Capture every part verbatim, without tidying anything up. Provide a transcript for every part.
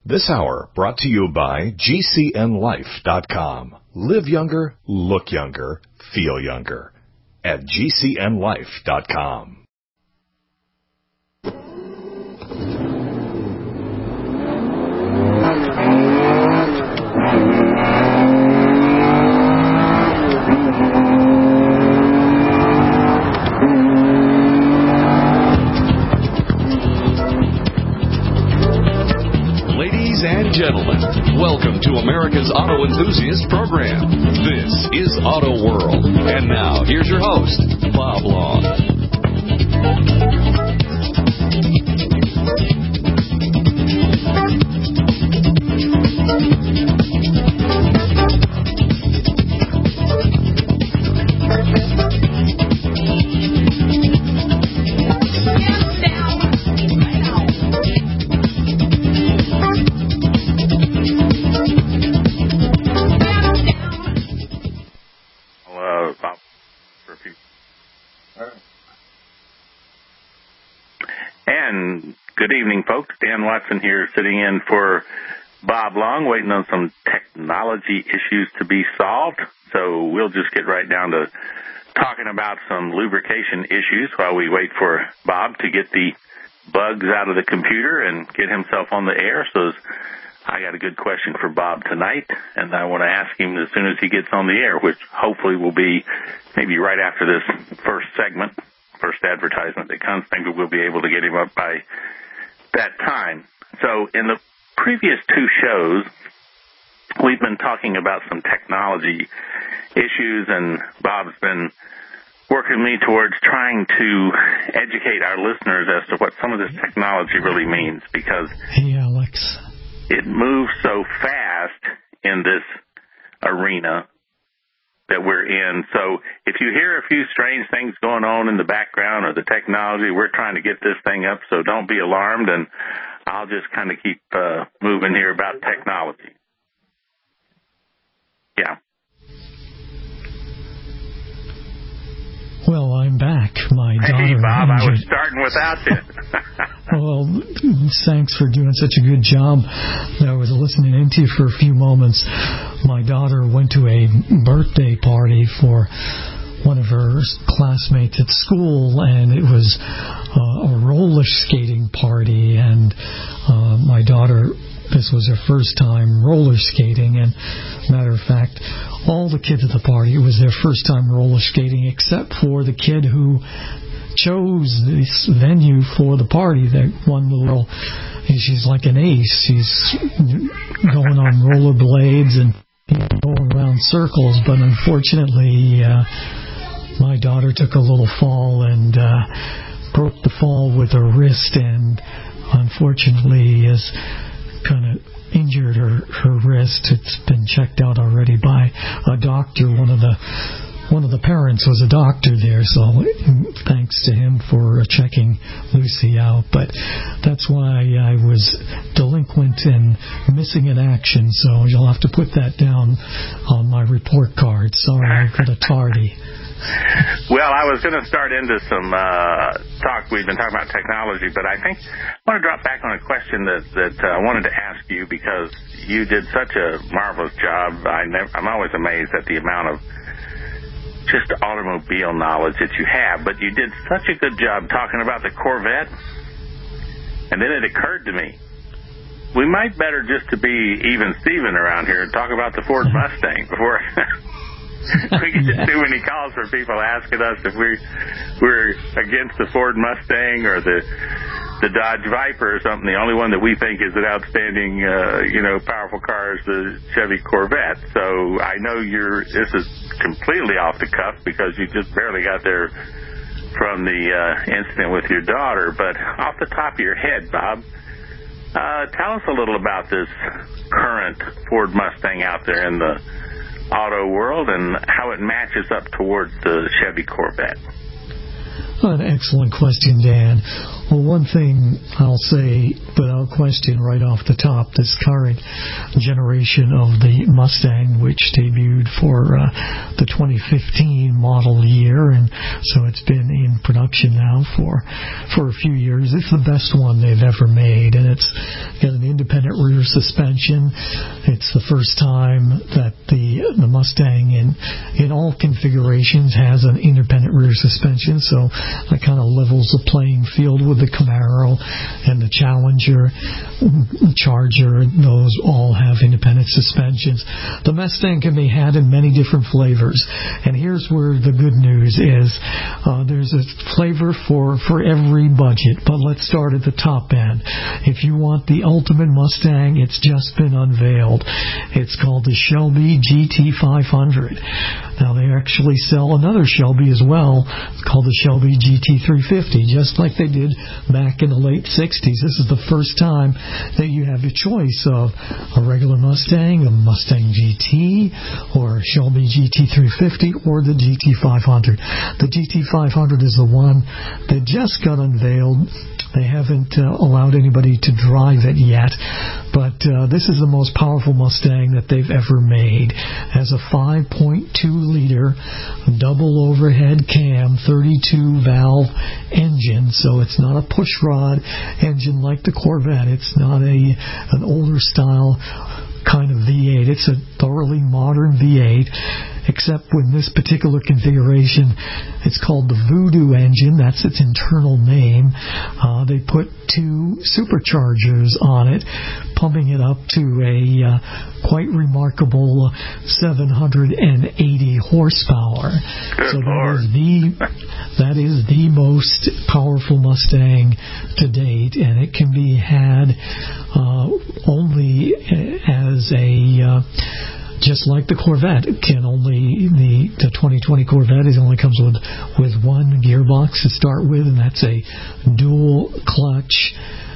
This hour brought to you by G C N life dot com. Live younger, look younger, feel younger at G C N life dot com. Gentlemen, welcome to America's Auto Enthusiast Program. This is Auto World. And now, here's your host, Bob Long. Good evening, folks. Dan Watson here, sitting in for Bob Long, waiting on some technology issues to be solved. So we'll just get right down to talking about some lubrication issues while we wait for Bob to get the bugs out of the computer and get himself on the air. So I got a good question for Bob tonight, and I want to ask him as soon as he gets on the air, which hopefully will be maybe right after this first segment, first advertisement that comes. Maybe we'll be able to get him up by that time. So in the previous two shows, we've been talking about some technology issues, and Bob's been working me towards trying to educate our listeners as to what some of this technology really means, because hey, Alex, it moves so fast in this arena that we're in. So if you hear a few strange things going on in the background or the technology, we're trying to get this thing up, so don't be alarmed, and I'll just kind of keep uh, moving here about technology. Yeah. Well, I'm back. My daughter. Hey, Bob, injured. I was starting without you. Well, thanks for doing such a good job. I was listening into you for a few moments. My daughter went to a birthday party for one of her classmates at school, and it was uh, a roller skating party, and uh, my daughter, this was her first time roller skating, and matter of fact, all the kids at the party, it was their first time roller skating, except for the kid who chose this venue for the party. That one little, she's like an ace. She's going on rollerblades and going around circles, but unfortunately, uh, my daughter took a little fall and uh, broke the fall with her wrist, and unfortunately is kind of injured her, her wrist. It's been checked out already by a doctor. One of the one of the parents was a doctor there, so thanks to him for checking Lucy out. But that's why I was delinquent and missing in action, so you'll have to put that down on my report card. Sorry for the tardy. Well, I was going to start into some uh, talk. We've been talking about technology, but I think I want to drop back on a question that, that uh, I wanted to ask you, because you did such a marvelous job. I never, I'm always amazed at the amount of just automobile knowledge that you have, but you did such a good job talking about the Corvette, and then it occurred to me, we might better just to be even Steven around here and talk about the Ford Mustang before... We get yeah. too many calls for people asking us if we we're against the Ford Mustang or the the Dodge Viper or something. The only one that we think is an outstanding, uh, you know, powerful car is the Chevy Corvette. So I know you're. This is completely off the cuff because you just barely got there from the uh, incident with your daughter. But off the top of your head, Bob, uh, tell us a little about this current Ford Mustang out there in the auto world and how it matches up towards the Chevy Corvette. An excellent question, Dan. Well, one thing I'll say without question right off the top, this current generation of the Mustang, which debuted for uh, the twenty fifteen model year, and so it's been in production now for for a few years. It's the best one they've ever made, and it's got an independent rear suspension. It's the first time that the the Mustang in in all configurations has an independent rear suspension, so that kind of levels the playing field with the Camaro and the Challenger, Charger. Those all have independent suspensions. The Mustang can be had in many different flavors, and here's where the good news is. Uh, there's a flavor for, for every budget, but let's start at the top end. If you want the ultimate Mustang, it's just been unveiled. It's called the Shelby G T five hundred. Now, they actually sell another Shelby as well called the Shelby G T three fifty, just like they did back in the late sixties. This is the first time that you have a choice of a regular Mustang, a Mustang G T, or a Shelby G T three fifty, or the G T five hundred. The G T five hundred is the one that just got unveiled. They haven't uh, allowed anybody to drive it yet, but uh, this is the most powerful Mustang that they've ever made. It has a five point two liter double overhead cam, thirty-two valve engine, so it's not a pushrod engine like the Corvette. It's not a an older style kind of V eight. It's a thoroughly modern V eight, except with this particular configuration, it's called the Voodoo engine. That's its internal name. Uh, they put two superchargers on it, pumping it up to a uh, quite remarkable seven hundred eighty horsepower. Good so that Lord. is the that is the most powerful Mustang to date, and it can be had uh, only as a uh, just like the Corvette. It can only the the twenty twenty Corvette is only comes with with one gearbox to start with, and that's a dual clutch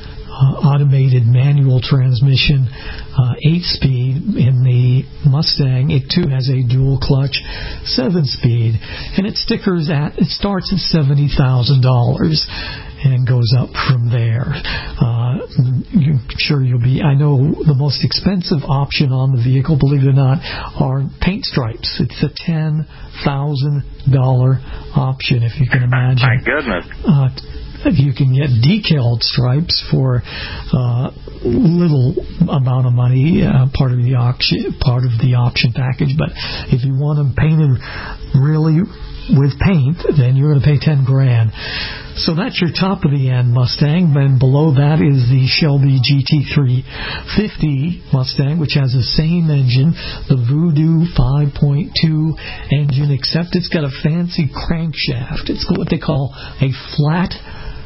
uh, automated manual transmission, uh, eight speed. In the Mustang, it too has a dual clutch seven speed, and it stickers at it starts at seventy thousand dollars and goes up from there. Uh, I'm sure you'll be, I know the most expensive option on the vehicle, believe it or not, are paint stripes. It's a ten thousand dollars option, if you can imagine. My goodness. Uh, you can get decaled stripes for uh, little amount of money, uh, part of the auction, part of the option package. But if you want them painted really with paint, then you're going to pay ten grand. So that's your top of the end Mustang. And below that is the Shelby G T three fifty Mustang, which has the same engine, the Voodoo five point two engine, except it's got a fancy crankshaft. It's what they call a flat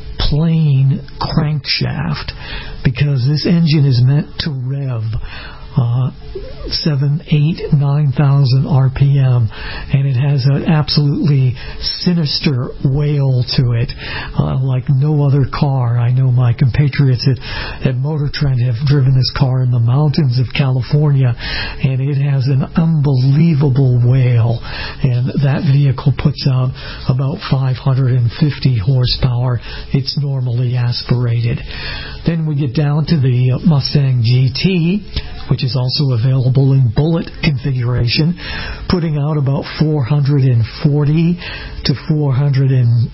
plane crankshaft, because this engine is meant to rev uh, seven, eight, nine thousand R P M, and it has an absolutely sinister wail to it, uh, like no other car. I know my compatriots at, at Motor Trend have driven this car in the mountains of California, and it has an unbelievable wail, and that vehicle puts out about five hundred fifty horsepower. It's normally aspirated. Then we get down to the Mustang G T, which is also available in bullet configuration, putting out about four hundred forty to four hundred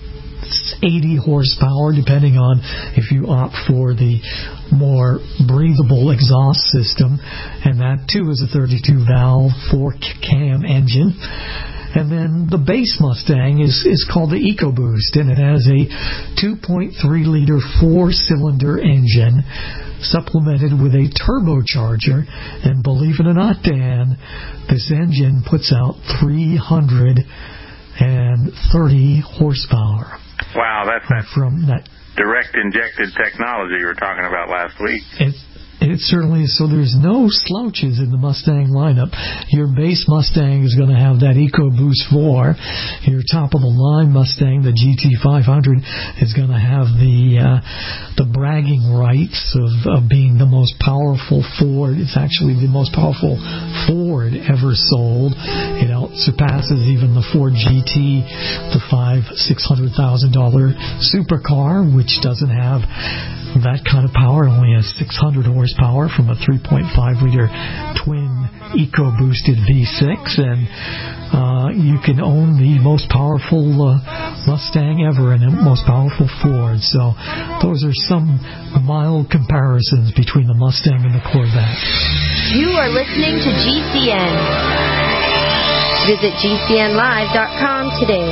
eighty horsepower, depending on if you opt for the more breathable exhaust system, and that too is a thirty-two valve four cam engine. And then the base Mustang is, is called the EcoBoost, and it has a two point three liter four-cylinder engine supplemented with a turbocharger. And believe it or not, Dan, this engine puts out three hundred thirty horsepower. Wow, that's that from that direct injected technology you were talking about last week. It's It certainly is. So there's no slouches in the Mustang lineup. Your base Mustang is going to have that EcoBoost four. Your top-of-the-line Mustang, the G T five hundred, is going to have the uh, the bragging rights of, of being the most powerful Ford. It's actually the most powerful Ford Ford ever sold. It out surpasses even the Ford G T, the five, six hundred thousand dollar supercar, which doesn't have that kind of power. It only has six hundred horsepower from a three point five liter twin EcoBoosted V six, and uh, you can own the most powerful uh, Mustang ever and the most powerful Ford. So those are some mild comparisons between the Mustang and the Corvette. You are listening to G C N. Visit G C N live dot com today.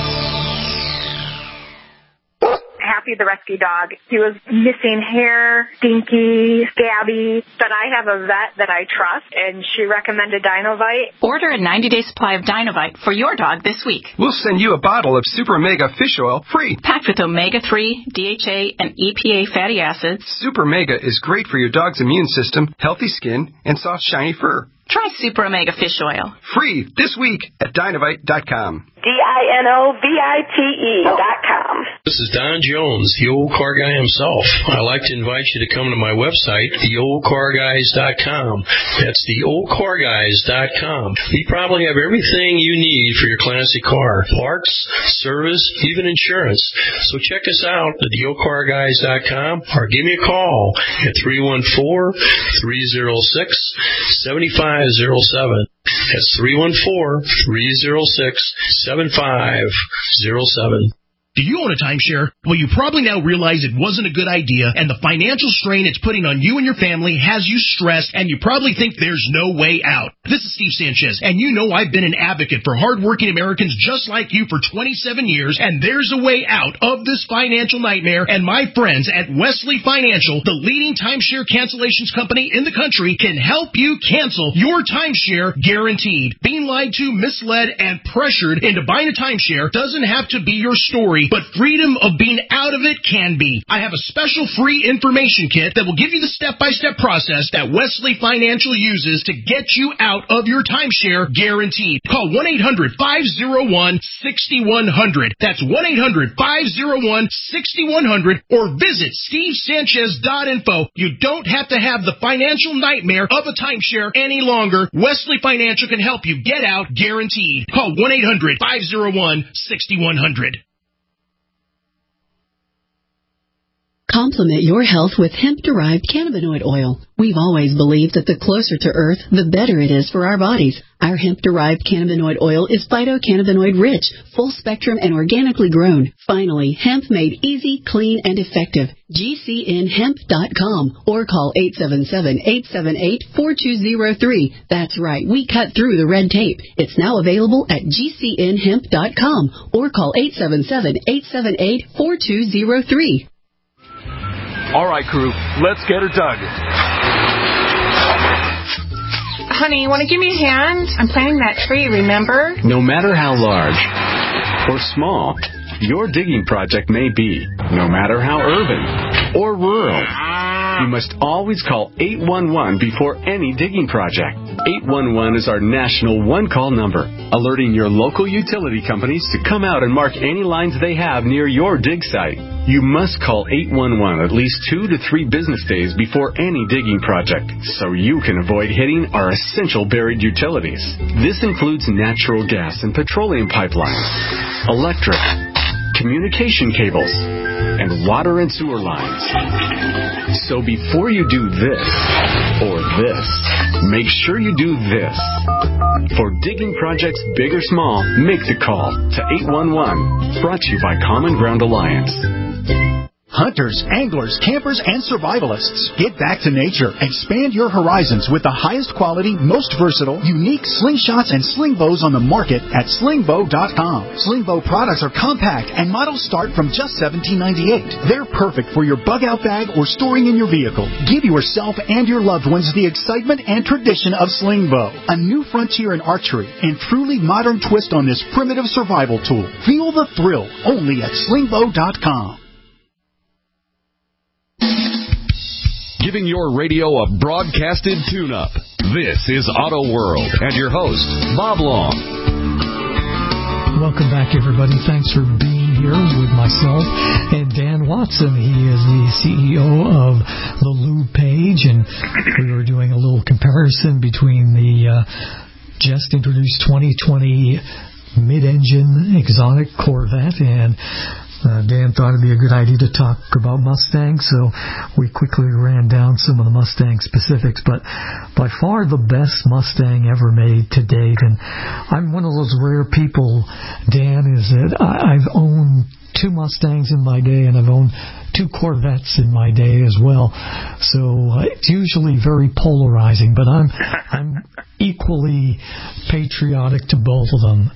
Happy the rescue dog. He was missing hair, stinky, scabby, but I have a vet that I trust, and she recommended Dinovite. Order a ninety-day supply of Dinovite for your dog this week. We'll send you a bottle of Super Mega Fish Oil free. Packed with omega three, D H A, and E P A fatty acids. Super Mega is great for your dog's immune system, healthy skin, and soft, shiny fur. Try Super Omega Fish Oil. Free this week at Dinovite dot com. D I N O V I T E dot com. This is Don Jones, the old car guy himself. I'd like to invite you to come to my website, the old car guys dot com. That's the old car guys dot com. We probably have everything you need for your classic car. Parts, service, even insurance. So check us out at the old car guys dot com or give me a call at three one four, three oh six, seven five oh seven. That's three one four, three oh six, seven five oh seven. Do you own a timeshare? Well, you probably now realize it wasn't a good idea, and the financial strain it's putting on you and your family has you stressed, and you probably think there's no way out. This is Steve Sanchez, and you know I've been an advocate for hardworking Americans just like you for twenty-seven years, and there's a way out of this financial nightmare, and my friends at Wesley Financial, the leading timeshare cancellations company in the country, can help you cancel your timeshare guaranteed. Being lied to, misled, and pressured into buying a timeshare doesn't have to be your story, but freedom of being out of it can be. I have a special free information kit that will give you the step-by-step process that Wesley Financial uses to get you out of your timeshare guaranteed. Call one eight hundred, five oh one, six one zero zero. That's one eight hundred, five oh one, six one zero zero, or visit steve sanchez dot info. You don't have to have the financial nightmare of a timeshare any longer. Wesley Financial can help you get out guaranteed. Call one eight hundred, five oh one, six one zero zero. Complement your health with hemp-derived cannabinoid oil. We've always believed that the closer to Earth, the better it is for our bodies. Our hemp-derived cannabinoid oil is phytocannabinoid-rich, full-spectrum, and organically grown. Finally, hemp made easy, clean, and effective. G C N hemp dot com or call eight seven seven, eight seven eight, four two zero three. That's right, we cut through the red tape. It's now available at G C N hemp dot com or call eight seven seven, eight seven eight, four two zero three. All right, crew, let's get her dug. Honey, you want to give me a hand? I'm planting that tree, remember? No matter how large or small your digging project may be, no matter how urban or rural, you must always call eight one one before any digging project. eight one one is our national one-call number, alerting your local utility companies to come out and mark any lines they have near your dig site. You must call eight one one at least two to three business days before any digging project, so you can avoid hitting our essential buried utilities. This includes natural gas and petroleum pipelines, electric, communication cables, and water and sewer lines. So before you do this or this, make sure you do this. For digging projects big or small, make the call to eight one one. Brought to you by Common Ground Alliance. Hunters, anglers, campers, and survivalists, get back to nature. Expand your horizons with the highest quality, most versatile, unique slingshots and sling bows on the market at sling bow dot com. Sling bow products are compact and models start from just seventeen ninety-eight. They're perfect for your bug-out bag or storing in your vehicle. Give yourself and your loved ones the excitement and tradition of sling bow, a new frontier in archery and truly modern twist on this primitive survival tool. Feel the thrill only at sling bow dot com. Giving your radio a broadcasted tune-up. This is Auto World and your host, Bob Long. Welcome back, everybody. Thanks for being here with myself and Dan Watson. He is the C E O of the Lube Page, and we were doing a little comparison between the uh, just introduced twenty twenty mid-engine exotic Corvette, and uh, Dan thought it'd be a good idea to talk about Mustangs, so we quickly ran down some of the Mustang specifics. But by far the best Mustang ever made to date, and I'm one of those rare people, Dan, is that I, I've owned two Mustangs in my day, and I've owned two Corvettes in my day as well. So uh, it's usually very polarizing, but I'm I'm equally patriotic to both of them.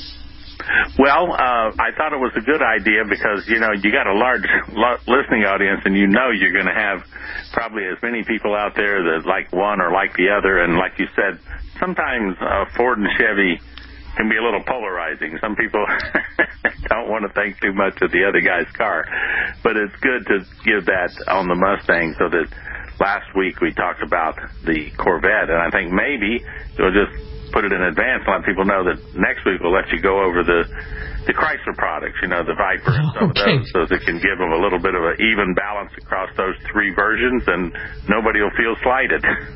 Well, uh, I thought it was a good idea because, you know, you got a large lo- listening audience, and you know you're going to have probably as many people out there that like one or like the other. And like you said, sometimes uh, Ford and Chevy can be a little polarizing. Some people don't want to think too much of the other guy's car. But it's good to give that on the Mustang, so that last week we talked about the Corvette, and I think maybe we'll just put it in advance and let people know that next week we'll let you go over the the Chrysler products, you know, the Viper and some okay. of those, so that can give them a little bit of an even balance across those three versions, and nobody will feel slighted.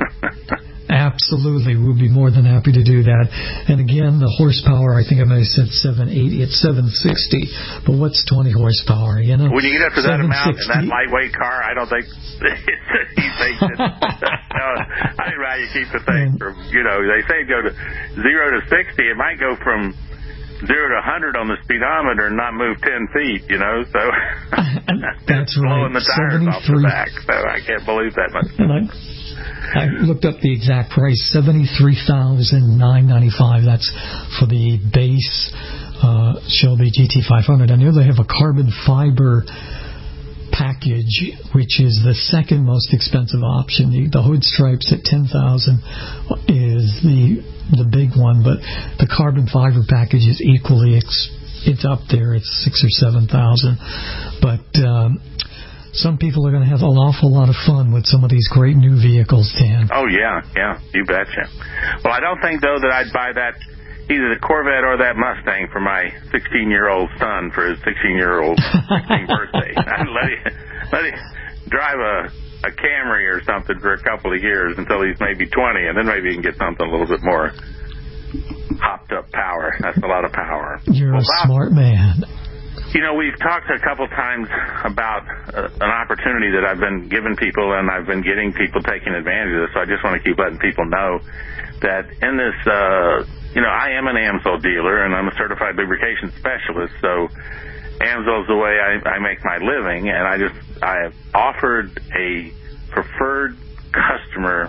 Absolutely. We'll be more than happy to do that. And again, the horsepower, I think I might have said seven eighty. It's seven sixty. But what's twenty horsepower, you know? When you get up to that amount in that lightweight car, I don't think he thinks it. No, I'd rather you keep the thing from, you know, they say go to zero to sixty. It might go from zero to one hundred on the speedometer and not move ten feet, you know, so that's blowing right. the tires off the back. So I can't believe that much. And I, I looked up the exact price, seventy-three thousand nine hundred ninety-five dollars. That's for the base uh, Shelby G T five hundred. I know they have a carbon fiber package, which is the second most expensive option. The, the hood stripes at ten thousand dollars is the the big one, but the carbon fiber package is equally ex- it's up there. It's six or seven thousand. But um, some people are going to have an awful lot of fun with some of these great new vehicles, Dan. Oh yeah, yeah, you betcha. Well, I don't think though that I'd buy that, either the Corvette or that Mustang, for my sixteen-year-old son for his sixteen-year-old sixteenth birthday. I'd let him, let him drive a, a Camry or something for a couple of years until he's maybe twenty, and then maybe he can get something a little bit more hopped-up power. That's a lot of power. You're well, a Bob, smart man. You know, we've talked a couple times about uh, an opportunity that I've been giving people, and I've been getting people taking advantage of this, so I just want to keep letting people know that in this, uh, you know, I am an AMSOIL dealer, and I'm a certified lubrication specialist, so AMSOIL is the way I, I make my living, and I just, I have offered a preferred customer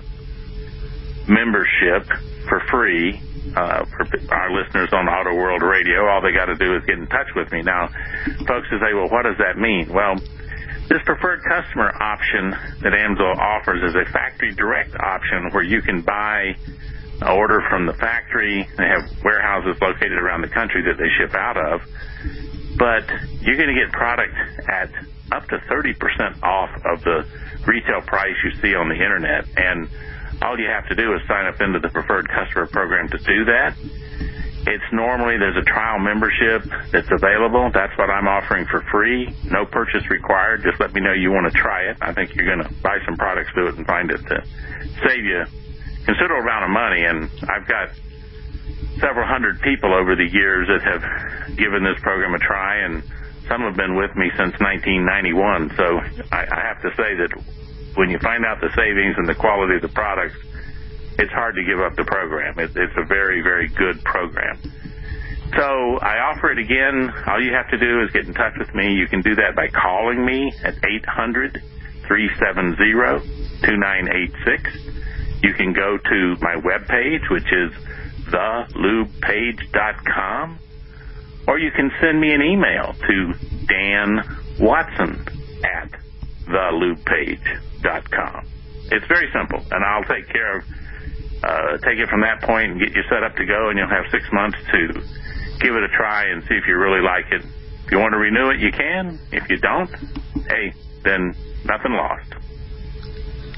membership for free. Uh, for our listeners on Auto World Radio, all they got to do is get in touch with me. Now, folks will say, well, what does that mean? Well, this preferred customer option that AMSOIL offers is a factory direct option where you can buy, order from the factory. They have warehouses located around the country that they ship out of. But you're going to get product at up to thirty percent off of the retail price you see on the Internet. And all you have to do is sign up into the preferred customer program to do that. It's normally, there's a trial membership that's available. That's what I'm offering for free. No purchase required. Just let me know you want to try it. I think you're going to buy some products through it and find it to save you a considerable amount of money. And I've got several hundred people over the years that have given this program a try, and some have been with me since nineteen ninety-one. So I, I have to say that when you find out the savings and the quality of the products, it's hard to give up the program. It, it's a very, very good program. So I offer it again. All you have to do is get in touch with me. You can do that by calling me at eight hundred, three seven zero, two nine eight six. You can go to my webpage, which is the lube page dot com, or you can send me an email to Dan Watson at the lube page dot com. It's very simple, and I'll take care of, uh, take it from that point and get you set up to go, and you'll have six months to give it a try and see if you really like it. If you want to renew it, you can. If you don't, hey, then nothing lost.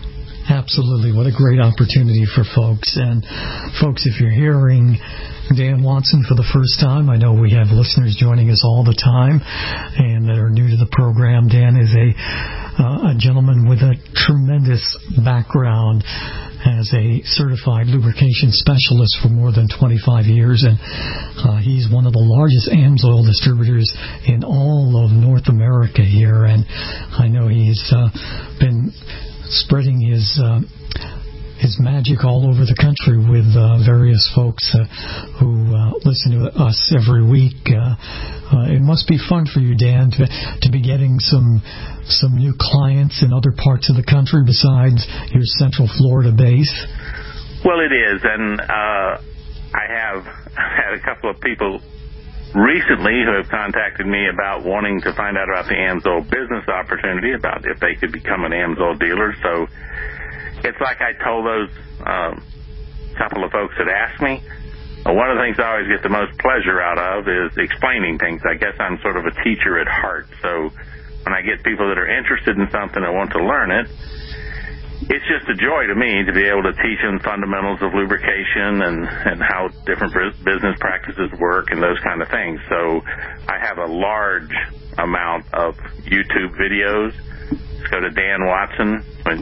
Absolutely. What a great opportunity for folks. And folks, if you're hearing Dan Watson for the first time, I know we have listeners joining us all the time and that are new to the program. Dan is a, uh, a gentleman with a tremendous background as a certified lubrication specialist for more than twenty-five years, and uh, he's one of the largest AMSOIL distributors in all of North America here, and I know he's uh, been spreading his uh, his magic all over the country with uh, various folks uh, who uh, listen to us every week. Uh, uh, it must be fun for you, Dan, to to be getting some some new clients in other parts of the country besides your Central Florida base. Well, it is, and uh, I have had a couple of people recently who have contacted me about wanting to find out about the AMSOIL business opportunity, about if they could become an AMSOIL dealer. So it's like I told those um, couple of folks that asked me, uh, one of the things I always get the most pleasure out of is explaining things. I guess I'm sort of a teacher at heart. So when I get people that are interested in something and want to learn it, it's just a joy to me to be able to teach them fundamentals of lubrication and, and how different business practices work and those kind of things. So I have a large amount of YouTube videos. Just go to Dan Watson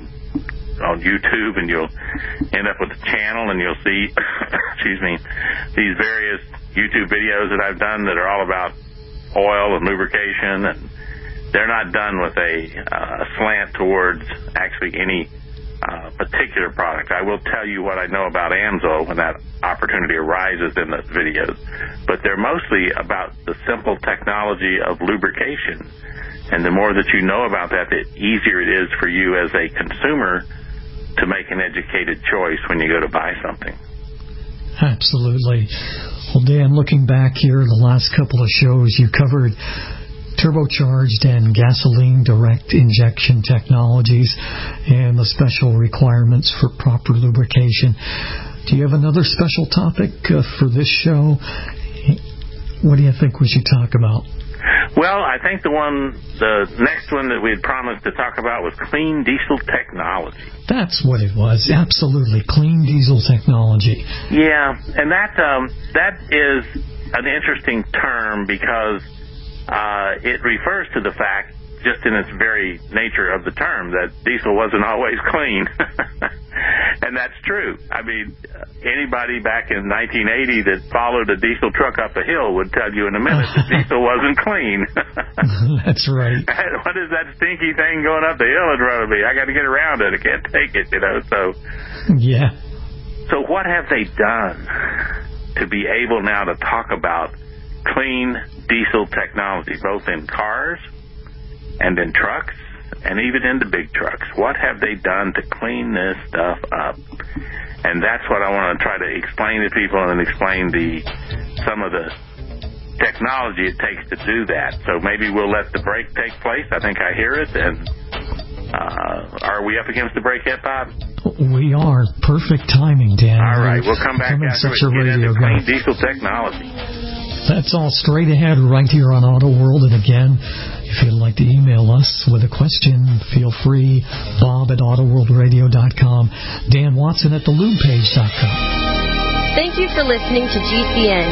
on YouTube and you'll end up with a channel and you'll see, excuse me, these various YouTube videos that I've done that are all about oil and lubrication, and they're not done with a uh, slant towards actually any uh, particular product. I will tell you what I know about AMSOIL when that opportunity arises in those videos, but they're mostly about the simple technology of lubrication. And the more that you know about that, the easier it is for you as a consumer to make an educated choice when you go to buy something. Absolutely. Well, Dan, looking back here, the last couple of shows, you covered turbocharged and gasoline direct injection technologies and the special requirements for proper lubrication. Do you have another special topic uh, for this show? What do you think we should talk about? Well, I think the one, the next one that we had promised to talk about was clean diesel technology. That's what it was. Absolutely. Clean diesel technology. Yeah, and that um, that is an interesting term because Uh, it refers to the fact, just in its very nature of the term, that diesel wasn't always clean. And that's true. I mean, anybody back in nineteen eighty that followed a diesel truck up a hill would tell you in a minute that diesel wasn't clean. That's right. What is that stinky thing going up the hill in front of me? I got to get around it. I can't take it, you know. So, yeah. So what have they done to be able now to talk about clean diesel technology, both in cars and in trucks and even in the big trucks? What have they done to clean this stuff up? And that's what I want to try to explain to people and explain the some of the technology it takes to do that. So maybe we'll let the break take place. I think I hear it. And uh, are we up against the break yet, Bob? We are. Perfect timing, Dan. All right. We'll come back after we get into clean diesel technology. That's all straight ahead right here on Auto World. And again, if you'd like to email us with a question, feel free. Bob at auto world radio dot com. Dan Watson at the lube page dot com. Thank you for listening to G C N.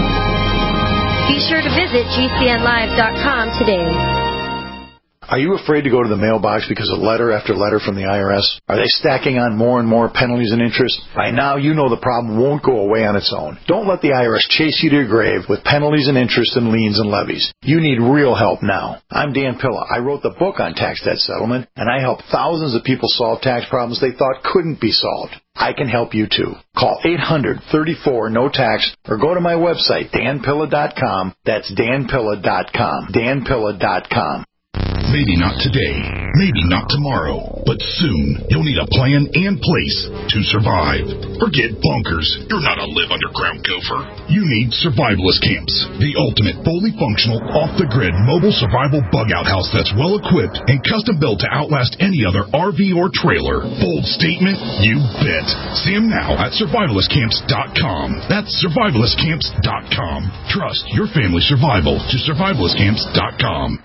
Be sure to visit G C N live dot com today. Are you afraid to go to the mailbox because of letter after letter from the I R S? Are they stacking on more and more penalties and interest? By now, you know the problem won't go away on its own. Don't let the I R S chase you to your grave with penalties and interest and liens and levies. You need real help now. I'm Dan Pilla. I wrote the book on tax debt settlement, and I help thousands of people solve tax problems they thought couldn't be solved. I can help you too. Call eight hundred, thirty-four, no tax or go to my website, dan pilla dot com. That's dan pilla dot com. dan pilla dot com. Maybe not today, maybe not tomorrow, but soon you'll need a plan and place to survive. Forget bunkers. You're not a live underground gopher. You need survivalist camps, the ultimate fully functional, off-the-grid mobile survival bug-out house that's well-equipped and custom-built to outlast any other R V or trailer. Bold statement? You bet. See them now at survivalist camps dot com. That's survivalist camps dot com. Trust your family's survival to survivalist camps dot com.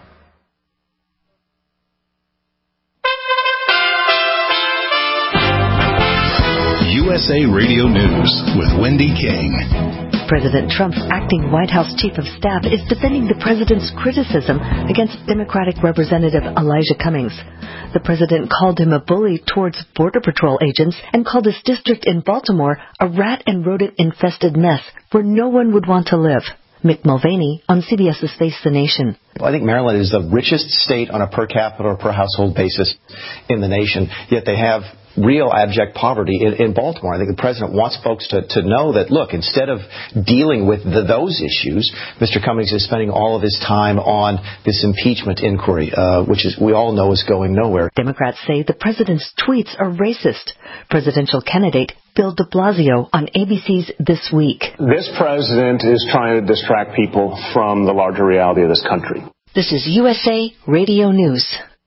U S A Radio News with Wendy King. President Trump's acting White House chief of staff is defending the president's criticism against Democratic Representative Elijah Cummings. The president called him a bully towards Border Patrol agents and called his district in Baltimore a rat and rodent-infested mess where no one would want to live. Mick Mulvaney on CBS's Face the Nation. Well, I think Maryland is the richest state on a per capita or per household basis in the nation, yet they have real abject poverty in, in Baltimore. I think the president wants folks to, to know that, look, instead of dealing with the, those issues, Mister Cummings is spending all of his time on this impeachment inquiry, uh, which is we all know is going nowhere. Democrats say the president's tweets are racist. Presidential candidate Bill de Blasio on A B C's This Week. This president is trying to distract people from the larger reality of this country. This is U S A Radio News.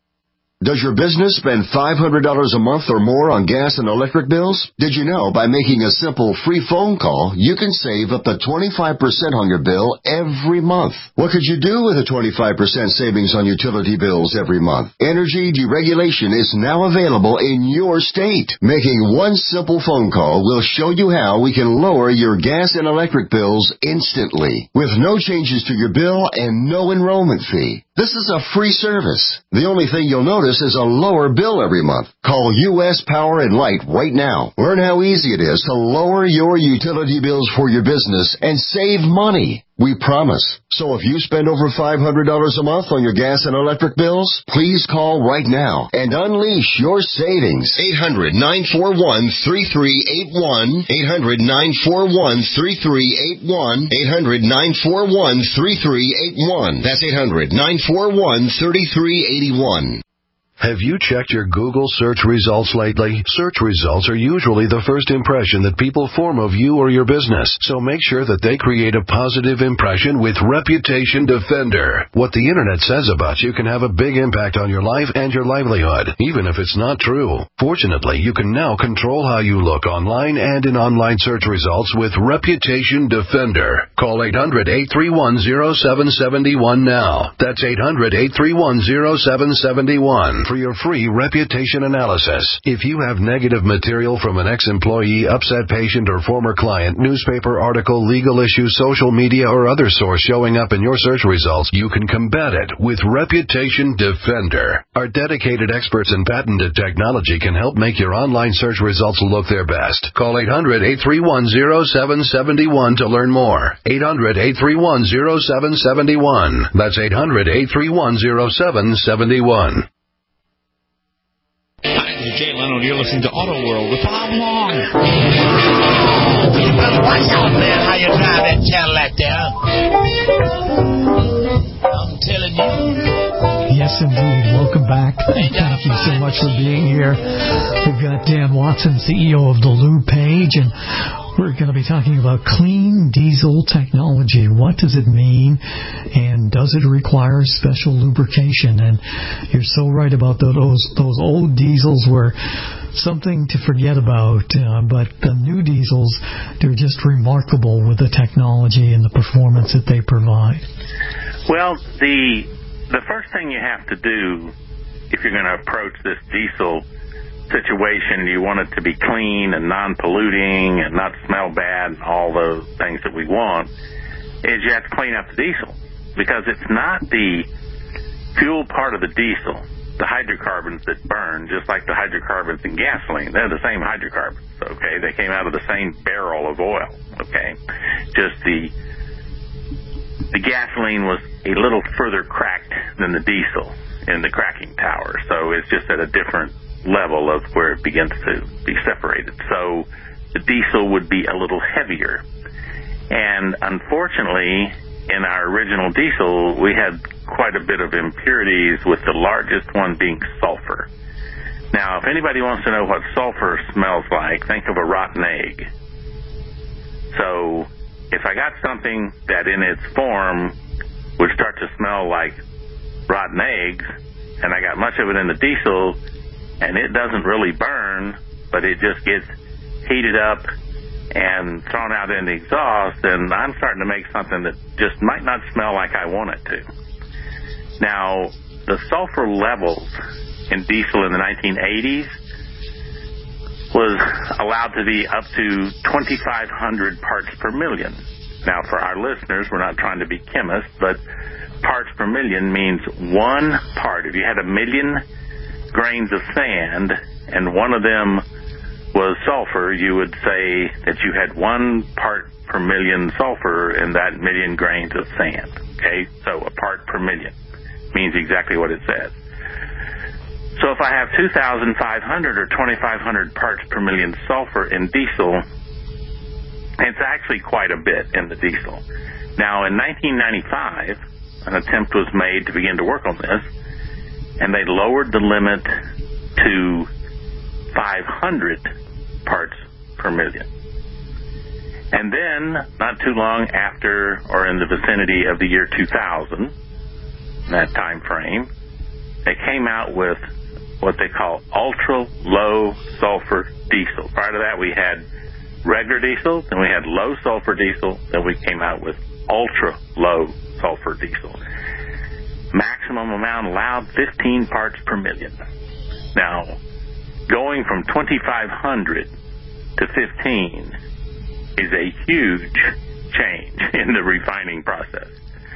Does your business spend five hundred dollars a month or more on gas and electric bills? Did you know by making a simple free phone call, you can save up to twenty-five percent on your bill every month? What could you do with a twenty-five percent savings on utility bills every month? Energy deregulation is now available in your state. Making one simple phone call will show you how we can lower your gas and electric bills instantly, with no changes to your bill and no enrollment fee. This is a free service. The only thing you'll notice is a lower bill every month. Call U S Power and Light right now. Learn how easy it is to lower your utility bills for your business and save money. We promise. So if you spend over five hundred dollars a month on your gas and electric bills, please call right now and unleash your savings. eight hundred, nine four one, three three eight one. eight hundred, nine four one, three three eight one. eight hundred, nine four one, three three eight one. That's eight hundred, nine four one, three three eight one. Have you checked your Google search results lately? Search results are usually the first impression that people form of you or your business, so make sure that they create a positive impression with Reputation Defender. What the internet says about you can have a big impact on your life and your livelihood, even if it's not true. Fortunately, you can now control how you look online and in online search results with Reputation Defender. Call eight hundred, eight three one, zero seven seven one now. That's eight hundred, eight three one, zero seven seven one. For your free reputation analysis. If you have negative material from an ex-employee, upset patient, or former client, newspaper article, legal issue, social media, or other source showing up in your search results, you can combat it with Reputation Defender. Our dedicated experts in patented technology can help make your online search results look their best. Call eight hundred, eight three one, zero seven seven one to learn more. eight hundred, eight three one, zero seven seven one. That's eight hundred, eight three one, zero seven seven one. Hi, this is Jay Leno, and you're listening to Auto World with Bob Long. Well, watch out, man, how you drive that Cadillac there. I'm telling you. Yes, indeed. Welcome back. Thank you so much for being here. We've got Dan Watson, C E O of the Lube Page, and we're going to be talking about clean diesel technology. What does it mean, and does it require special lubrication? And you're so right about the, those those old diesels were something to forget about, uh, but the new diesels, they're just remarkable with the technology and the performance that they provide. Well, the the first thing you have to do if you're going to approach this diesel situation, you want it to be clean and non-polluting and not smell bad and all those things that we want, is you have to clean up the diesel, because it's not the fuel part of the diesel, the hydrocarbons that burn, just like the hydrocarbons in gasoline. They're the same hydrocarbons, okay? They came out of the same barrel of oil, okay? Just the the gasoline was a little further cracked than the diesel in the cracking tower, so it's just at a different level of where it begins to be separated. So the diesel would be a little heavier. And unfortunately, in our original diesel, we had quite a bit of impurities, with the largest one being sulfur. Now, if anybody wants to know what sulfur smells like, think of a rotten egg. So if I got something that in its form would start to smell like rotten eggs, and I got much of it in the diesel, and it doesn't really burn, but it just gets heated up and thrown out in the exhaust, and I'm starting to make something that just might not smell like I want it to. Now, the sulfur levels in diesel in the nineteen eighties was allowed to be up to twenty-five hundred parts per million. Now, for our listeners, we're not trying to be chemists, but parts per million means one part. If you had a million grains of sand and one of them was sulfur, you would say that you had one part per million sulfur in that million grains of sand. Okay, so a part per million means exactly what it says. So if I have two thousand five hundred or twenty-five hundred parts per million sulfur in diesel, it's actually quite a bit in the diesel. Now, in nineteen ninety-five, an attempt was made to begin to work on this, and they lowered the limit to five hundred parts per million. And then, not too long after, or in the vicinity of the year two thousand, that time frame, they came out with what they call ultra-low sulfur diesel. Prior to that, we had regular diesel, then we had low sulfur diesel, then we came out with ultra-low sulfur diesel. Maximum amount allowed, fifteen parts per million. Now, going from twenty-five hundred to fifteen is a huge change in the refining process.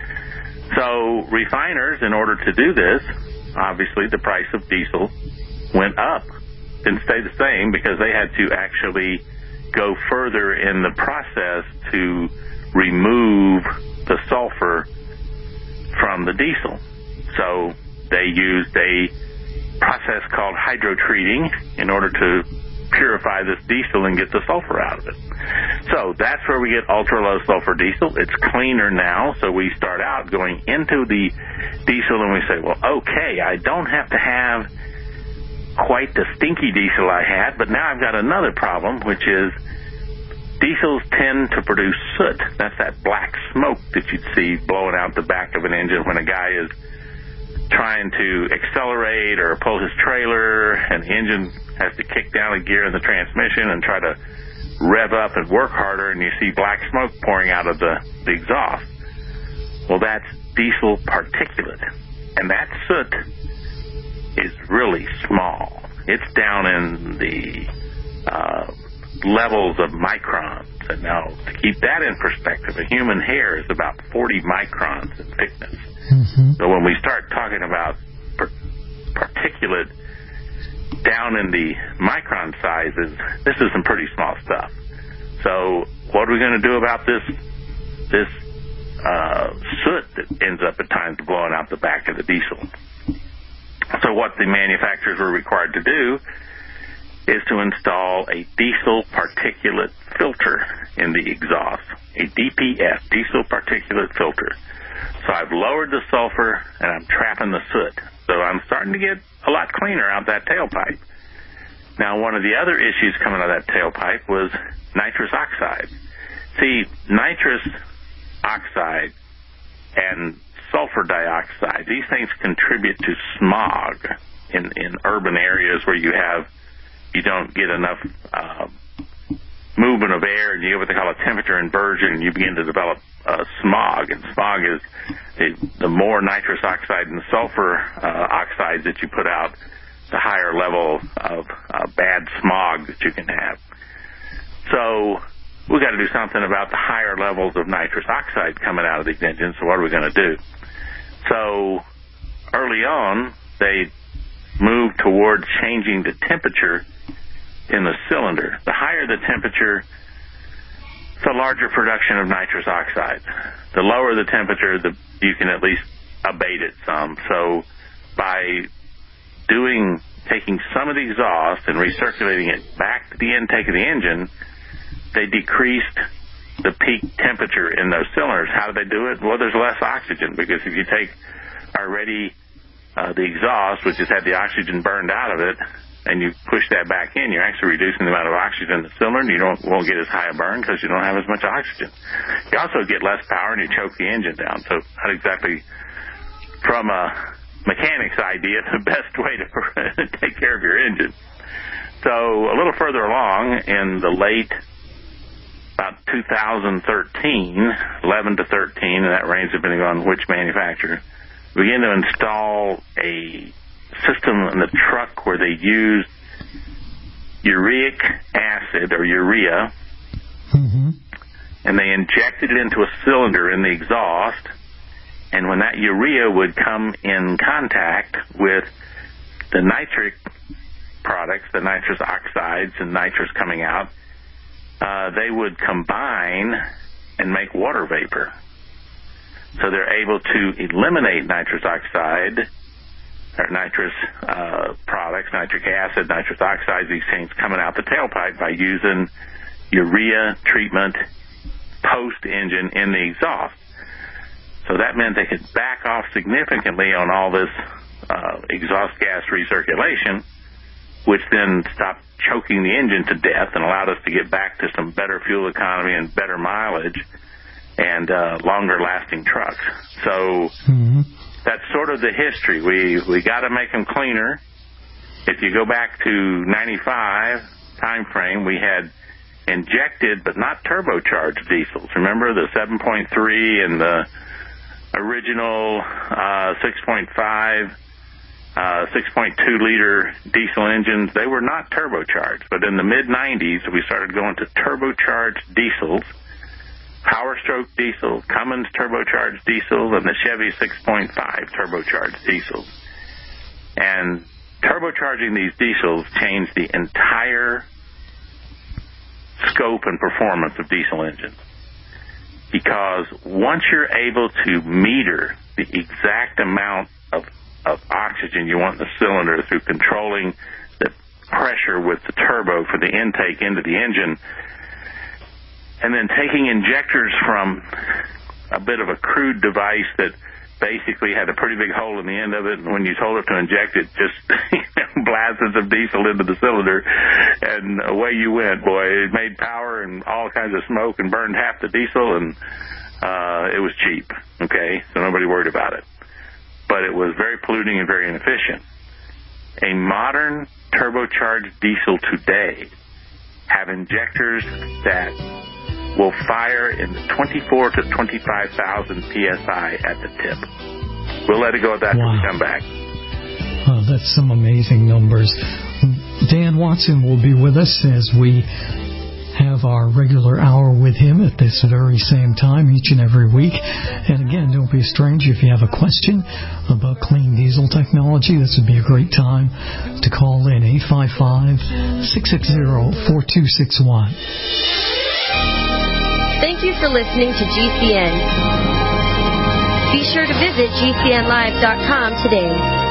So refiners, in order to do this, obviously the price of diesel went up. Didn't stay the same because they had to actually go further in the process to remove the sulfur from the diesel. So they used a process called hydrotreating in order to purify this diesel and get the sulfur out of it. So that's where we get ultra-low sulfur diesel. It's cleaner now, so we start out going into the diesel and we say, well, okay, I don't have to have quite the stinky diesel I had, but now I've got another problem, which is diesels tend to produce soot. That's that black smoke that you'd see blowing out the back of an engine when a guy is trying to accelerate or pull his trailer and the engine has to kick down a gear in the transmission and try to rev up and work harder, and you see black smoke pouring out of the, the exhaust. Well, that's diesel particulate, and that soot is really small. It's down in the uh, levels of microns. And now, to keep that in perspective, a human hair is about forty microns in thickness. Mm-hmm. So when we start talking about per- particulate down in the micron sizes, this is some pretty small stuff. So what are we going to do about this this uh, soot that ends up at times blowing out the back of the diesel? So what the manufacturers were required to do is to install a diesel particulate filter in the exhaust, a D P F, diesel particulate filter. So I've lowered the sulfur and I'm trapping the soot. So I'm starting to get a lot cleaner out that tailpipe. Now, one of the other issues coming out of that tailpipe was nitrous oxide. See, nitrous oxide and sulfur dioxide, these things contribute to smog in, in urban areas where you have, you don't get enough uh, movement of air, and you get what they call a temperature inversion, and you begin to develop uh, smog. And smog is the, the more nitrous oxide and sulfur uh, oxides that you put out, the higher level of uh, bad smog that you can have. So we've got to do something about the higher levels of nitrous oxide coming out of these engines. So what are we going to do? So early on, they moved toward changing the temperature in the cylinder. The higher the temperature, the larger production of nitrous oxide. The lower the temperature, the you can at least abate it some. So by doing, taking some of the exhaust and recirculating it back to the intake of the engine, they decreased the peak temperature in those cylinders. How do they do it? Well, there's less oxygen, because if you take already uh, the exhaust, which has had the oxygen burned out of it, and you push that back in, you're actually reducing the amount of oxygen in the cylinder, and you don't won't get as high a burn because you don't have as much oxygen. You also get less power, and you choke the engine down. So not exactly, from a mechanic's idea, the best way to take care of your engine. So a little further along, in the late about two thousand thirteen, eleven to thirteen, in that range depending on which manufacturer, we began to install a system in the truck where they used uric acid or urea, mm-hmm. and they injected it into a cylinder in the exhaust, and when that urea would come in contact with the nitric products, the nitrous oxides and nitrous coming out, uh, they would combine and make water vapor. So they're able to eliminate nitrous oxide or nitrous uh, products, nitric acid, nitrous oxides, these things coming out the tailpipe by using urea treatment post-engine in the exhaust. So that meant they could back off significantly on all this uh, exhaust gas recirculation, which then stopped choking the engine to death and allowed us to get back to some better fuel economy and better mileage and uh, longer-lasting trucks. So mm-hmm. that's sort of the history. We we got to make them cleaner. If you go back to ninety-five time frame, we had injected but not turbocharged diesels. Remember the seven point three and the original uh, six point five, uh, six point two liter diesel engines? They were not turbocharged. But in the mid nineties, we started going to turbocharged diesels, Power Stroke diesel, Cummins turbocharged diesel, and the Chevy six point five turbocharged diesels. And turbocharging these diesels changed the entire scope and performance of diesel engines. Because once you're able to meter the exact amount of, of oxygen you want in the cylinder through controlling the pressure with the turbo for the intake into the engine, and then taking injectors from a bit of a crude device that basically had a pretty big hole in the end of it, and when you told it to inject it, just blasted some diesel into the cylinder, and away you went, boy. It made power and all kinds of smoke and burned half the diesel, and uh, it was cheap, okay? So nobody worried about it. But it was very polluting and very inefficient. A modern turbocharged diesel today have injectors that will fire in twenty-four to twenty-five thousand P S I at the tip. We'll let it go at that wow. when we come back. Oh, that's some amazing numbers. Dan Watson will be with us as we have our regular hour with him at this very same time each and every week. And again, don't be a stranger if you have a question about clean diesel technology. This would be a great time to call in eight five five, six six zero, four two six one. Thank you for listening to G C N. Be sure to visit G C N live dot com today.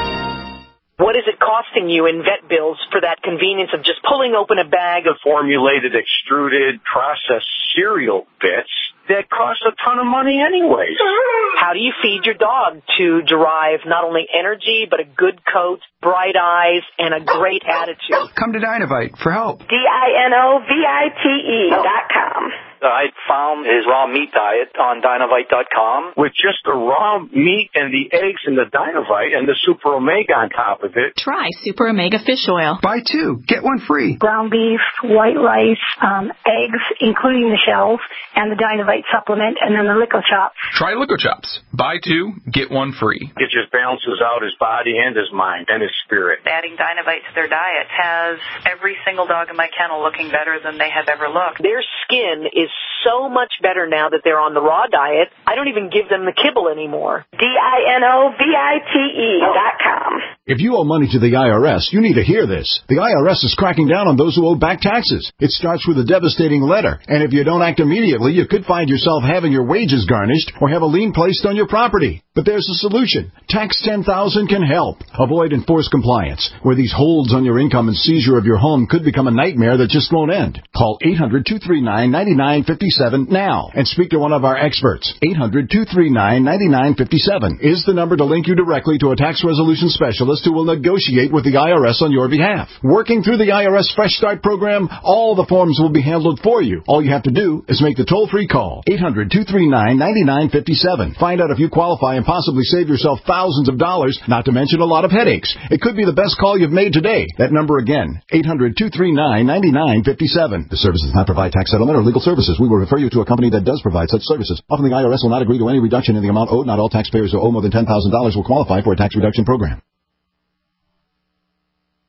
What is it costing you in vet bills for that convenience of just pulling open a bag of formulated, extruded, processed cereal bits that cost a ton of money anyways? How do you feed your dog to derive not only energy, but a good coat, bright eyes, and a great attitude? Come to Dinovite for help. D I N O V I T E dot com. I found his raw meat diet on Dinovite dot com. With just the raw meat and the eggs and the Dinovite and the Super Omega on top of it. Try Super Omega Fish Oil. Buy two, get one free. Ground beef, white rice, um, eggs, including the shells, and the Dinovite supplement, and then the Lico Chops. Try Lico Chops. Buy two, get one free. It just balances out his body and his mind and his spirit. Adding Dinovite to their diet has every single dog in my kennel looking better than they have ever looked. Their skin is so much better now that they're on the raw diet. I don't even give them the kibble anymore. D I N O V I T E dot com. If you owe money to the I R S, you need to hear this. The I R S is cracking down on those who owe back taxes. It starts with a devastating letter, and if you don't act immediately, you could find yourself having your wages garnished or have a lien placed on your property. But there's a solution. Tax ten thousand can help. Avoid enforced compliance, where these holds on your income and seizure of your home could become a nightmare that just won't end. Call eight hundred, two three nine, nine nine five seven now and speak to one of our experts. eight hundred, two three nine, nine nine five seven is the number to link you directly to a tax resolution specialist who will negotiate with the I R S on your behalf. Working through the I R S Fresh Start program, all the forms will be handled for you. All you have to do is make the toll-free call. eight hundred, two three nine, nine nine five seven. Find out if you qualify and possibly save yourself thousands of dollars, not to mention a lot of headaches. It could be the best call you've made today. That number again, eight hundred, two three nine, nine nine five seven. The service does not provide tax settlement or legal services. We will refer you to a company that does provide such services. Often the I R S will not agree to any reduction in the amount owed. Not all taxpayers who owe more than ten thousand dollars will qualify for a tax reduction program.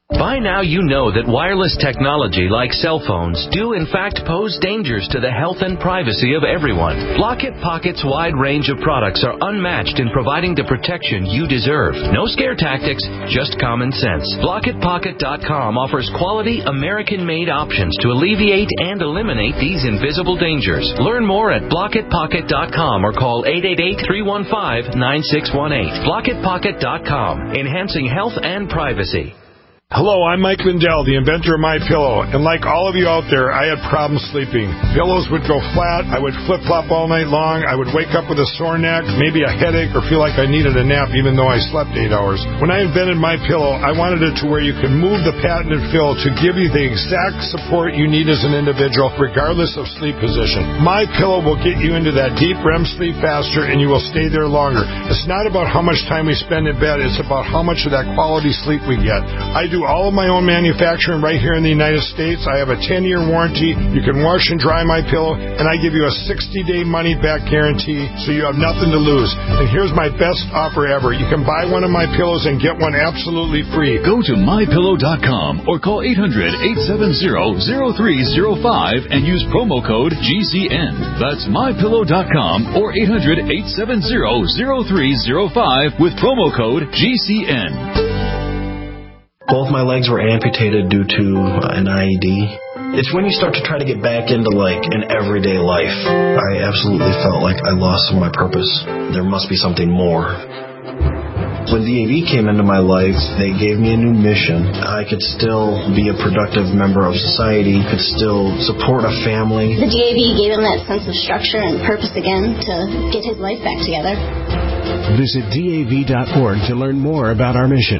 By now you know that wireless technology like cell phones do in fact pose dangers to the health and privacy of everyone. Blockit Pocket's wide range of products are unmatched in providing the protection you deserve. No scare tactics, just common sense. Blockit Pocket dot com offers quality American-made options to alleviate and eliminate these invisible dangers. Learn more at Blockit Pocket dot com or call eight eight eight, three one five, nine six one eight. Blockit Pocket dot com, enhancing health and privacy. Hello, I'm Mike Lindell, the inventor of MyPillow, and like all of you out there, I had problems sleeping. Pillows would go flat, I would flip-flop all night long, I would wake up with a sore neck, maybe a headache, or feel like I needed a nap even though I slept eight hours. When I invented MyPillow, I wanted it to where you can move the patented fill to give you the exact support you need as an individual, regardless of sleep position. MyPillow will get you into that deep R E M sleep faster, and you will stay there longer. It's not about how much time we spend in bed, it's about how much of that quality sleep we get. I do all of my own manufacturing right here in the United States. I have a ten-year warranty. You can wash and dry my pillow, and I give you a sixty-day money-back guarantee, so you have nothing to lose. And here's my best offer ever. You can buy one of my pillows and get one absolutely free. Go to my pillow dot com or call eight hundred, eight seven zero, zero three zero five and use promo code G C N. That's my pillow dot com or eight hundred, eight seven zero, zero three zero five with promo code G C N. Both my legs were amputated due to an I E D. It's when you start to try to get back into, like, an everyday life. I absolutely felt like I lost some of my purpose. There must be something more. When D A V came into my life, they gave me a new mission. I could still be a productive member of society, could still support a family. The D A V gave him that sense of structure and purpose again to get his life back together. Visit D A V dot org to learn more about our mission.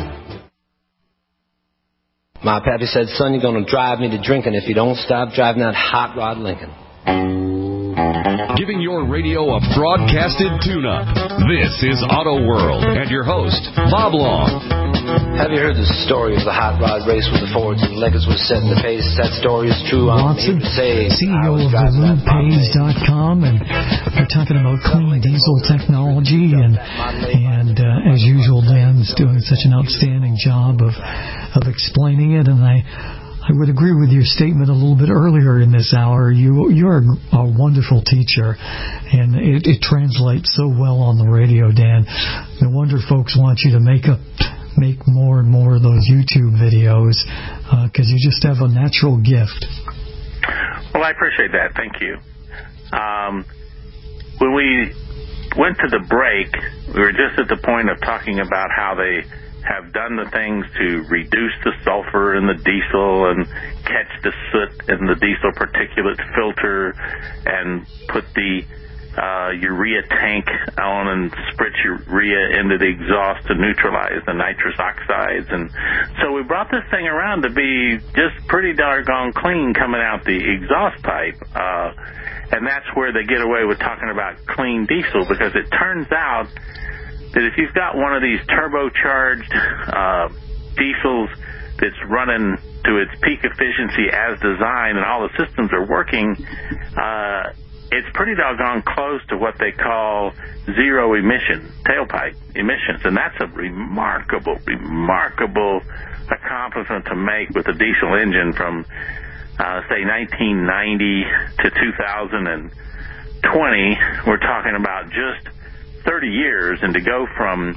My pappy said, son, you're going to drive me to drinking if you don't stop driving that hot rod Lincoln. Giving your radio a broadcasted tune-up. This is Auto World and your host, Bob Long. Have you heard the story of the hot rod race with the Fords and Lincolns was setting the pace? That story is true. Watson, C E O of the lube pays dot com, and we're talking about clean diesel technology, and and uh, as usual, Dan's doing such an outstanding job of of explaining it, and I. I would agree with your statement a little bit earlier in this hour. You, you're a, a wonderful teacher, and it, it translates so well on the radio, Dan. No wonder folks want you to make up, make more and more of those YouTube videos, because uh, you just have a natural gift. Well, I appreciate that. Thank you. Um, when we went to the break, we were just at the point of talking about how they have done the things to reduce the sulfur in the diesel and catch the soot in the diesel particulate filter and put the uh, urea tank on and spritz urea into the exhaust to neutralize the nitrous oxides. And so we brought this thing around to be just pretty doggone clean coming out the exhaust pipe. Uh, and that's where they get away with talking about clean diesel, because it turns out that if you've got one of these turbocharged uh, diesels that's running to its peak efficiency as designed and all the systems are working, uh, it's pretty doggone close to what they call zero emission tailpipe emissions. And that's a remarkable, remarkable accomplishment to make with a diesel engine from, uh, say, nineteen ninety to two thousand twenty. We're talking about just thirty years, and to go from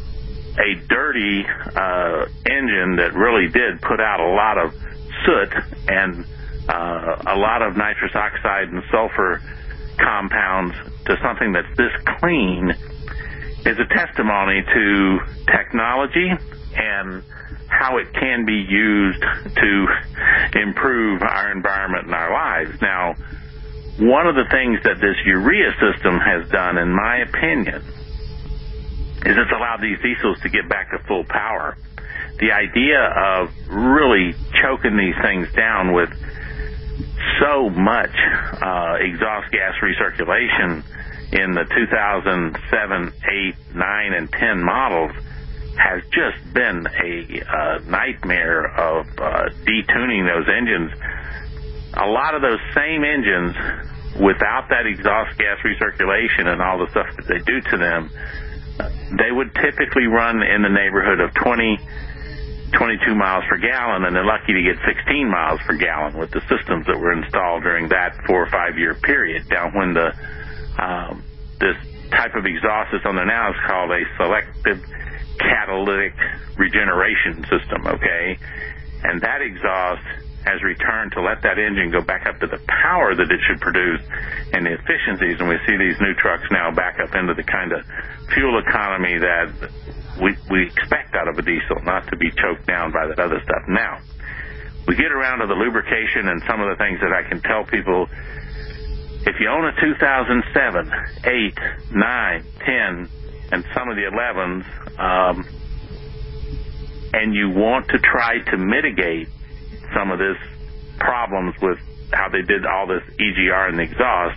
a dirty uh, engine that really did put out a lot of soot and uh, a lot of nitrous oxide and sulfur compounds to something that's this clean is a testimony to technology and how it can be used to improve our environment and our lives. Now, one of the things that this urea system has done, in my opinion, is it's allowed these diesels to get back to full power. The idea of really choking these things down with so much uh, exhaust gas recirculation in the two thousand seven, eight, nine, and ten models has just been a uh, nightmare of uh, detuning those engines. A lot of those same engines, without that exhaust gas recirculation and all the stuff that they do to them, they would typically run in the neighborhood of twenty twenty-two miles per gallon, and they're lucky to get sixteen miles per gallon with the systems that were installed during that four or five year period. Down when the um, this type of exhaust that's on there now is called a selective catalytic regeneration system, okay? And that exhaust has returned to let that engine go back up to the power that it should produce and the efficiencies, and we see these new trucks now back up into the kind of fuel economy that we, we expect out of a diesel, not to be choked down by that other stuff. Now, we get around to the lubrication and some of the things that I can tell people. If you own a two thousand seven, eight, nine, ten, and some of the elevens, um, and you want to try to mitigate some of this problems with how they did all this E G R and the exhaust,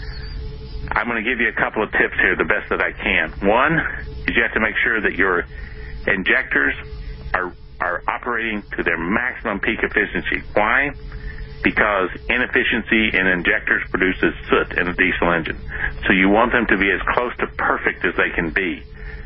I'm going to give you a couple of tips here, the best that I can. One is you have to make sure that your injectors are are operating to their maximum peak efficiency. Why? Because inefficiency in injectors produces soot in a diesel engine. So you want them to be as close to perfect as they can be.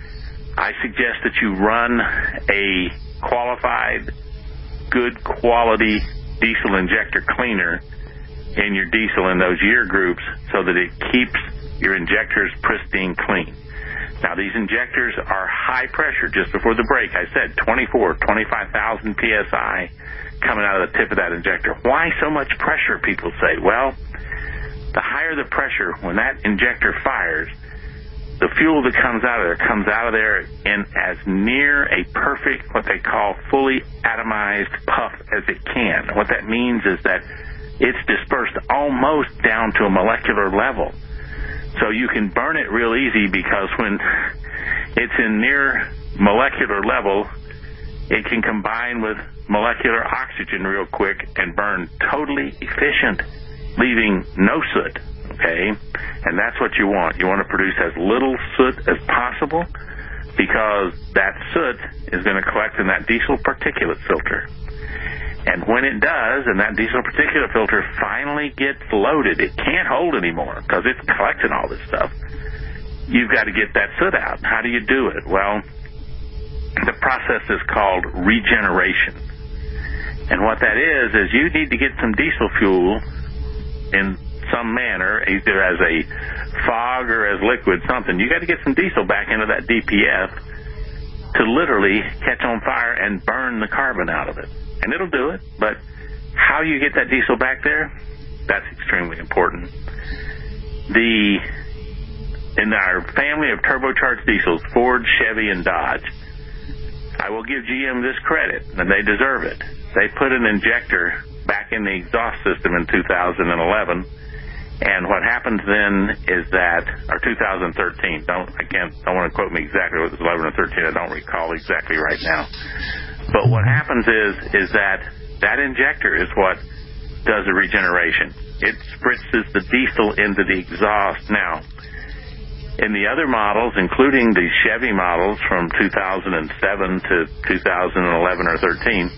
I suggest that you run a qualified, good quality diesel injector cleaner in your diesel in those year groups so that it keeps your injectors pristine clean. Now, these injectors are high pressure. Just before the break, I said twenty-four, twenty-five thousand P S I coming out of the tip of that injector. Why so much pressure, people say? Well, the higher the pressure, when that injector fires, the fuel that comes out of there comes out of there in as near a perfect, what they call fully atomized puff as it can. What that means is that it's dispersed almost down to a molecular level. So you can burn it real easy because when it's in near molecular level, it can combine with molecular oxygen real quick and burn totally efficient, leaving no soot, okay? And that's what you want. You want to produce as little soot as possible because that soot is going to collect in that diesel particulate filter. And when it does, and that diesel particulate filter finally gets loaded, it can't hold anymore because it's collecting all this stuff. You've got to get that soot out. How do you do it? Well, the process is called regeneration. And what that is, is you need to get some diesel fuel in some manner, either as a fog or as liquid, something. You got to get some diesel back into that D P F to literally catch on fire and burn the carbon out of it. And it'll do it, but how you get that diesel back there, that's extremely important. The in our family of turbocharged diesels, Ford, Chevy, and Dodge, I will give G M this credit, and they deserve it. They put an injector back in the exhaust system in two thousand eleven, and what happens then is that, or two thousand thirteen, don't, I can't, don't want to quote me exactly what it was, eleven or thirteen, I don't recall exactly right now. But what happens is, is that that injector is what does the regeneration. It spritzes the diesel into the exhaust. Now, in the other models, including the Chevy models from two thousand seven to two thousand eleven or thirteen,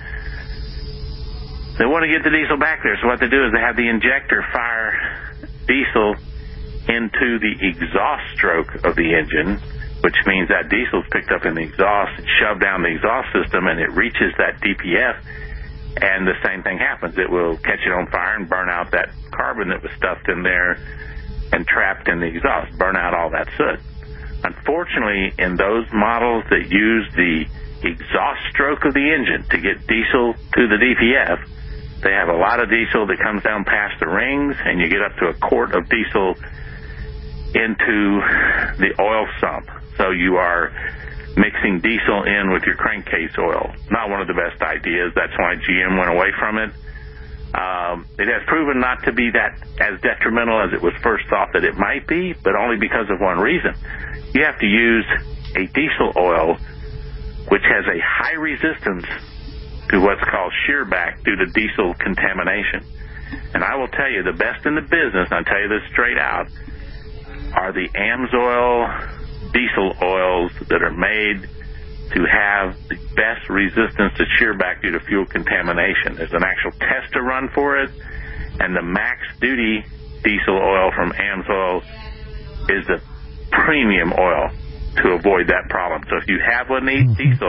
they want to get the diesel back there. So what they do is they have the injector fire diesel into the exhaust stroke of the engine, which means that diesel's picked up in the exhaust, shoved down the exhaust system, and it reaches that D P F, and the same thing happens. It will catch it on fire and burn out that carbon that was stuffed in there and trapped in the exhaust, burn out all that soot. Unfortunately, in those models that use the exhaust stroke of the engine to get diesel to the D P F, they have a lot of diesel that comes down past the rings, and you get up to a quart of diesel into the oil sump. So you are mixing diesel in with your crankcase oil. Not one of the best ideas. That's why G M went away from it. Um, it has proven not to be that as detrimental as it was first thought that it might be, but only because of one reason. You have to use a diesel oil which has a high resistance to what's called shearback due to diesel contamination. And I will tell you, the best in the business, and I'll tell you this straight out, are the AMSOIL diesel oils that are made to have the best resistance to shearback due to fuel contamination. There's an actual test to run for it, and the max duty diesel oil from AMSOIL is the premium oil to avoid that problem. So if you have one of these diesel,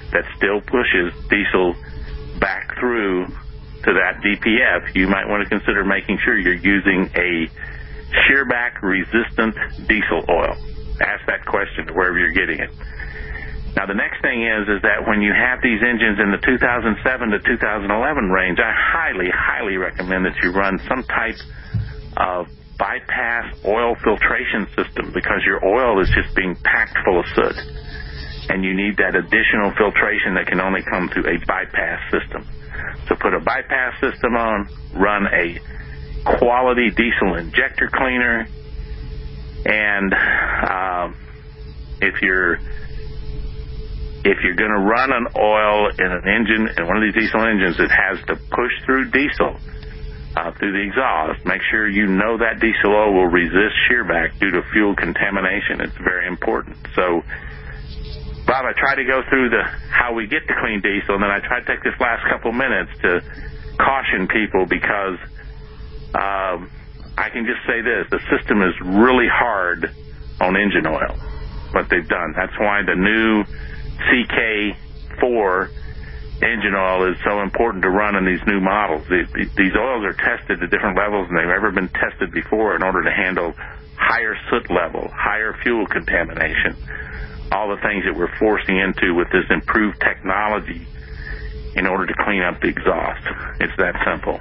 that still pushes diesel back through to that D P F, you might want to consider making sure you're using a shearback resistant diesel oil. Ask that question to wherever you're getting it. Now, the next thing is, is that when you have these engines in the two thousand seven to two thousand eleven range, I highly, highly recommend that you run some type of bypass oil filtration system, because your oil is just being packed full of soot. And you need that additional filtration that can only come through a bypass system. So put a bypass system on, run a quality diesel injector cleaner, and um, if you're if you're going to run an oil in an engine, in one of these diesel engines that has to push through diesel uh, through the exhaust, make sure you know that diesel oil will resist shearback due to fuel contamination. It's very important. So, Bob, I try to go through the how we get to clean diesel, and then I try to take this last couple minutes to caution people, because um, I can just say this: the system is really hard on engine oil, what they've done. That's why the new C K four engine oil is so important to run in these new models. These oils are tested at different levels than they've ever been tested before in order to handle higher soot level, higher fuel contamination, all the things that we're forcing into with this improved technology in order to clean up the exhaust. It's that simple.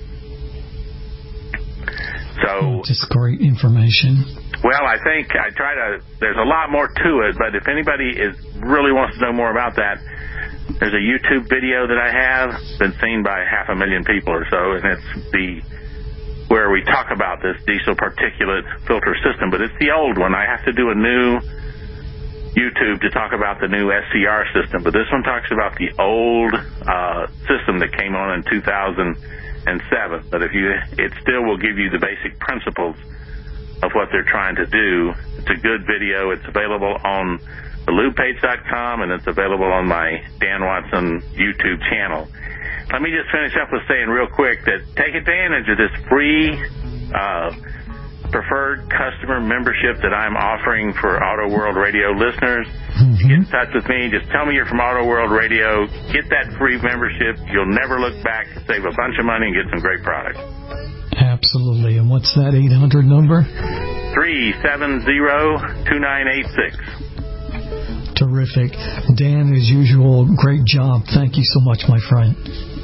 So, just great information. Well, I think I try to, there's a lot more to it, but if anybody is really wants to know more about that, there's a YouTube video that I have, been seen by half a million people or so, and it's the, where we talk about this diesel particulate filter system, but it's the old one. I have to do a new YouTube to talk about the new S C R system, but this one talks about the old uh, system that came on in two thousand seven. But if you, it still will give you the basic principles of what they're trying to do. It's a good video. It's available on the lube page dot com, and it's available on my Dan Watson YouTube channel. Let me just finish up with saying real quick that take advantage of this free uh, preferred customer membership that I'm offering for Auto World Radio listeners. Mm-hmm. Get in touch with me. Just tell me you're from Auto World Radio. Get that free membership. You'll never look back. Save a bunch of money and get some great products. Absolutely. And what's that eight hundred number? three seven zero, two nine eight six. Terrific. Dan, as usual, great job. Thank you so much, my friend.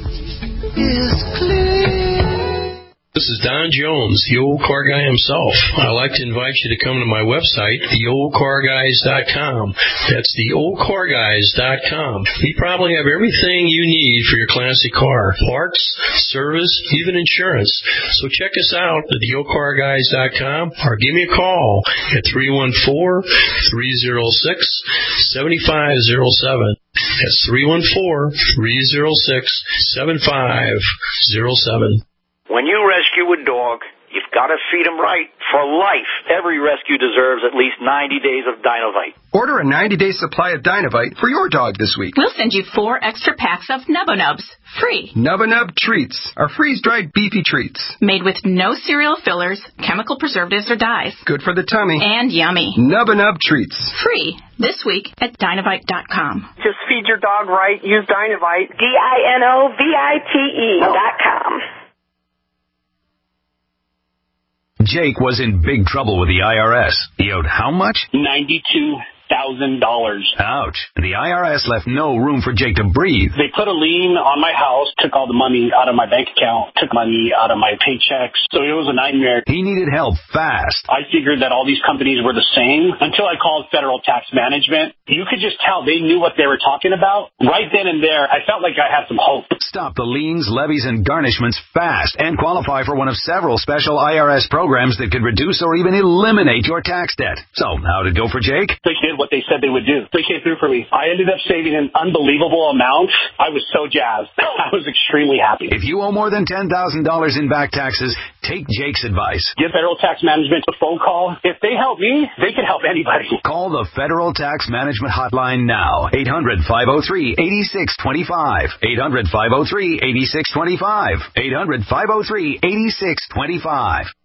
This is Don Jones, the old car guy himself. I'd like to invite you to come to my website, the old car guys dot com. That's the old car guys dot com. We probably have everything you need for your classic car. Parts, service, even insurance. So check us out at the old car guys dot com or give me a call at three one four, three zero six, seven five zero seven. That's three one four, three zero six, seven five zero seven. When you rescue a dog, you've got to feed him right for life. Every rescue deserves at least ninety days of Dinovite. Order a ninety-day supply of Dinovite for your dog this week. We'll send you four extra packs of Nubba Nubs, free. Nubba Nub Treats are freeze-dried beefy treats. Made with no cereal fillers, chemical preservatives, or dyes. Good for the tummy. And yummy. Nubba Nub Treats. Free this week at Dinovite dot com. Just feed your dog right. Use Dinovite. D I N O V I T E dot com. Jake was in big trouble with the I R S. He owed how much? ninety-two thousand dollars. Ouch. The I R S left no room for Jake to breathe. They put a lien on my house, took all the money out of my bank account, took money out of my paychecks. So it was a nightmare. He needed help fast. I figured that all these companies were the same until I called Federal Tax Management. You could just tell they knew what they were talking about. Right then and there, I felt like I had some hope. Stop the liens, levies, and garnishments fast and qualify for one of several special I R S programs that could reduce or even eliminate your tax debt. So, how did it go for Jake? They did what they said they would do. They came through for me. I ended up saving an unbelievable amount. I was so jazzed. I was extremely happy. If you owe more than ten thousand dollars in back taxes, take Jake's advice. Give Federal Tax Management a phone call. If they help me, they can help anybody. Call the Federal Tax Management Hotline now. eight hundred, five oh three, eight six two five. eight hundred, five oh three, eight six two five. eight hundred, five oh three, eight six two five.